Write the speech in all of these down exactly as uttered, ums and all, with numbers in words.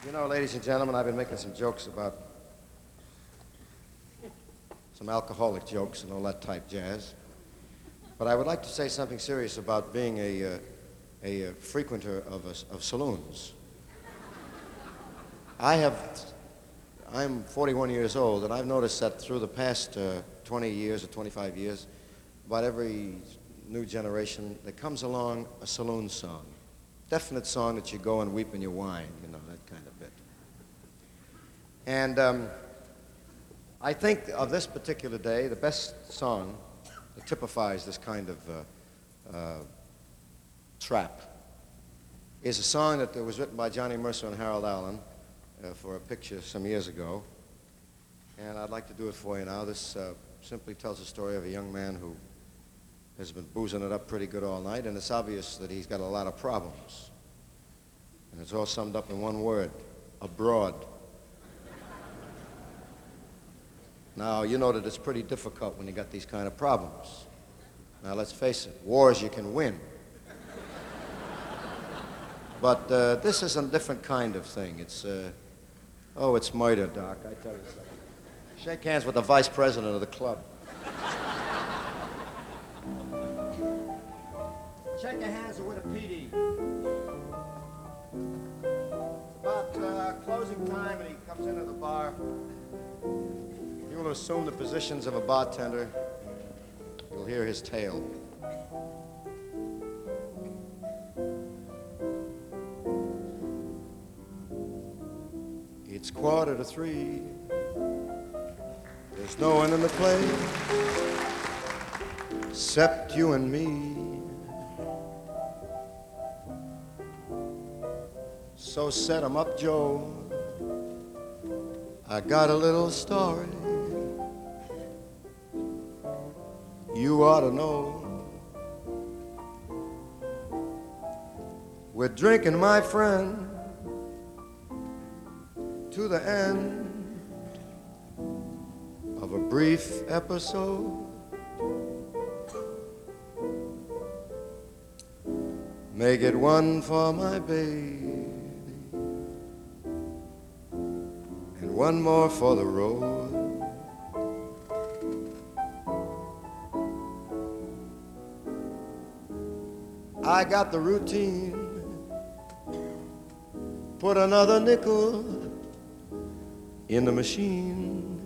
You know, ladies and gentlemen, I've been making some jokes about some alcoholic jokes and all that type jazz. But I would like to say something serious about being a, uh, a uh, frequenter of, a, of saloons. I have, I'm forty-one years old, and I've noticed that through the past uh, twenty years or twenty-five years, about every new generation, there comes along a saloon song. Definite song that you go and weep in your wine, you know, that kind of bit. And um, I think of this particular day, the best song that typifies this kind of uh, uh, trap is a song that was written by Johnny Mercer and Harold Allen uh, for a picture some years ago. And I'd like to do it for you now. This uh, simply tells the story of a young man who has been boozing it up pretty good all night, and it's obvious that he's got a lot of problems. And it's all summed up in one word: abroad. Now, you know that it's pretty difficult when you got these kind of problems. Now, let's face it, wars you can win. But uh, this is a different kind of thing. It's, uh, oh, it's murder, Doc, I tell you something. Shake hands with the vice president of the club. Shake your hands with a P D. It's about uh, closing time, and he comes into the bar. You will assume the positions of a bartender. You'll hear his tale. It's quarter to three. There's no one in the place except you and me. So set 'em up, Joe. I got a little story you ought to know. We're drinking, my friend, to the end of a brief episode. Make it one for my baby and one more for the road. I got the routine. Put another nickel in the machine.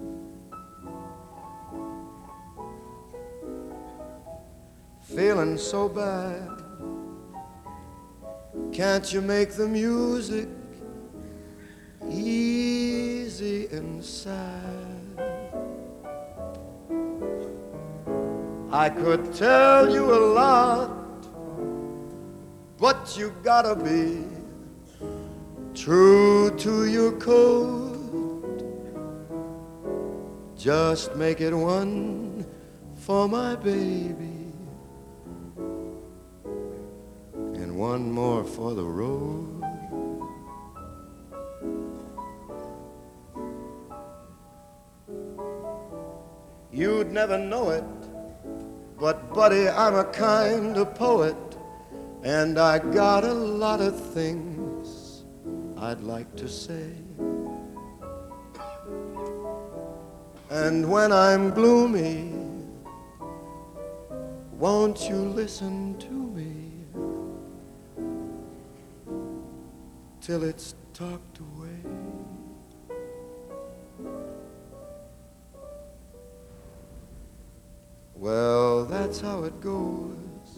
Feeling so bad. Can't you make the music easy and sad? I could tell you a lot, but you gotta be true to your code. Just make it one for my baby and one more for the road. You'd never know it, but buddy, I'm a kind of poet, and I got a lot of things I'd like to say. And when I'm gloomy, won't you listen to me till it's talked away? Well, that's how it goes.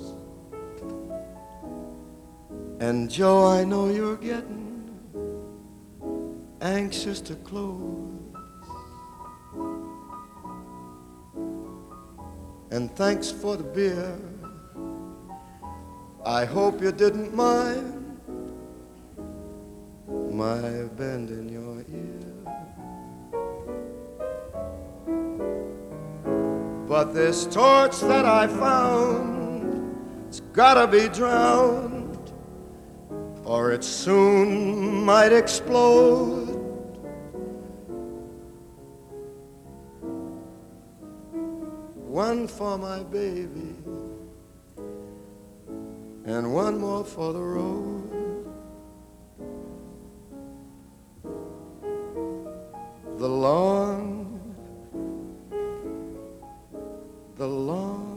And Joe, I know you're getting anxious to close. And thanks for the beer. I hope you didn't mind my bending your ear. But this torch that I found, it's gotta be drowned, or it soon might explode. One for my baby and one more for the road. the long, the long